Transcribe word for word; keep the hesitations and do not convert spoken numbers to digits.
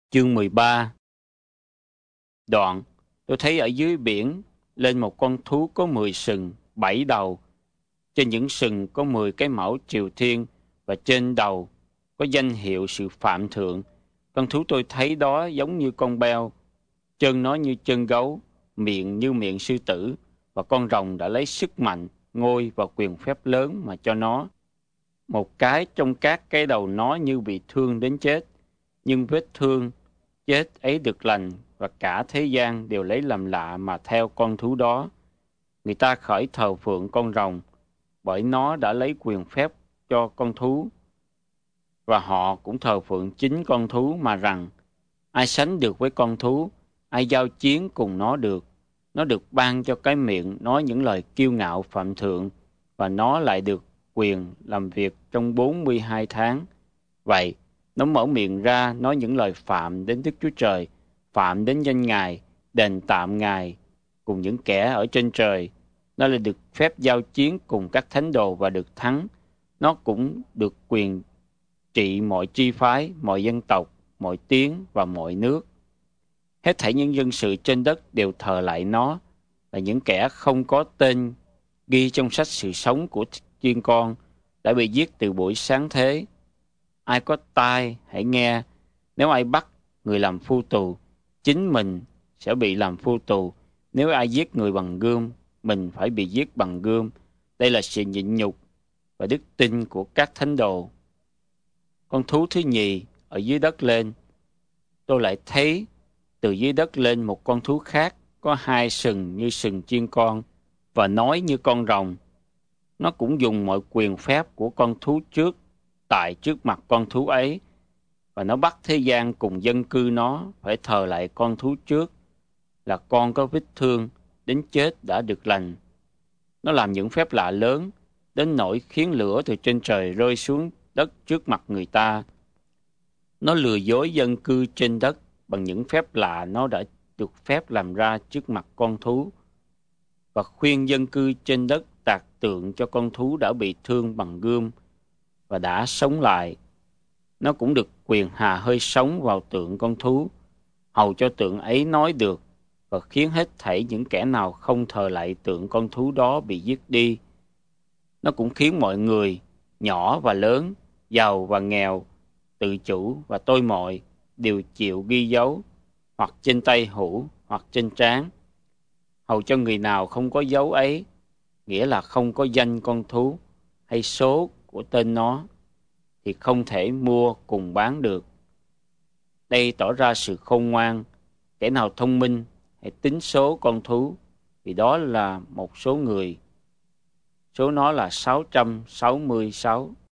Chương mười ba. Đoạn, tôi thấy ở dưới biển lên một con thú có mười sừng, bảy đầu. Trên những sừng có mười cái mão triều thiên và trên đầu có danh hiệu sự phạm thượng. Con thú tôi thấy đó giống như con beo, chân nó như chân gấu, miệng như miệng sư tử, và con rồng đã lấy sức mạnh, ngôi và quyền phép lớn mà cho nó. Một cái trong các cái đầu nó như bị thương đến chết, nhưng vết thương chết ấy được lành, và cả thế gian đều lấy làm lạ mà theo con thú đó. Người ta khởi thờ phượng con rồng, bởi nó đã lấy quyền phép cho con thú, và họ cũng thờ phượng chính con thú mà rằng: ai sánh được với con thú, ai giao chiến cùng nó được. Nó được ban cho cái miệng nói những lời kiêu ngạo phạm thượng, và nó lại được quyền làm việc trong bốn mươi hai tháng. Vậy, nó mở miệng ra nói những lời phạm đến Đức Chúa Trời, phạm đến danh Ngài, đền tạm Ngài, cùng những kẻ ở trên trời. Nó lại được phép giao chiến cùng các thánh đồ và được thắng. Nó cũng được quyền trị mọi chi phái, mọi dân tộc, mọi tiếng và mọi nước. Hết thảy những dân sự trên đất đều thờ lại nó, là những kẻ không có tên ghi trong sách sự sống của chiên con đã bị giết từ buổi sáng thế. Ai có tai hãy nghe. Nếu ai bắt người làm phu tù, chính mình sẽ bị làm phu tù. Nếu ai giết người bằng gươm, mình phải bị giết bằng gươm. Đây là sự nhịn nhục và đức tin của các thánh đồ. Con thú thứ nhì ở dưới đất lên, tôi lại thấy từ dưới đất lên một con thú khác, có hai sừng như sừng chiên con và nói như con rồng. Nó cũng dùng mọi quyền phép của con thú trước tại trước mặt con thú ấy, và nó bắt thế gian cùng dân cư nó phải thờ lại con thú trước, là con có vết thương đến chết đã được lành. Nó làm những phép lạ lớn đến nỗi khiến lửa từ trên trời rơi xuống đất trước mặt người ta. Nó lừa dối dân cư trên đất bằng những phép lạ nó đã được phép làm ra trước mặt con thú, và khuyên dân cư trên đất tạc tượng cho con thú đã bị thương bằng gươm và đã sống lại. Nó cũng được quyền hà hơi sống vào tượng con thú, hầu cho tượng ấy nói được, và khiến hết thảy những kẻ nào không thờ lại tượng con thú đó bị giết đi. Nó cũng khiến mọi người, nhỏ và lớn, giàu và nghèo, tự chủ và tôi mọi, đều chịu ghi dấu, hoặc trên tay hữu, hoặc trên trán. Hầu cho người nào không có dấu ấy, nghĩa là không có danh con thú hay số của tên nó, thì không thể mua cùng bán được. Đây tỏ ra sự khôn ngoan. Kẻ nào thông minh hãy tính số con thú, vì đó là một số người. Số nó là sáu trăm sáu mươi sáu.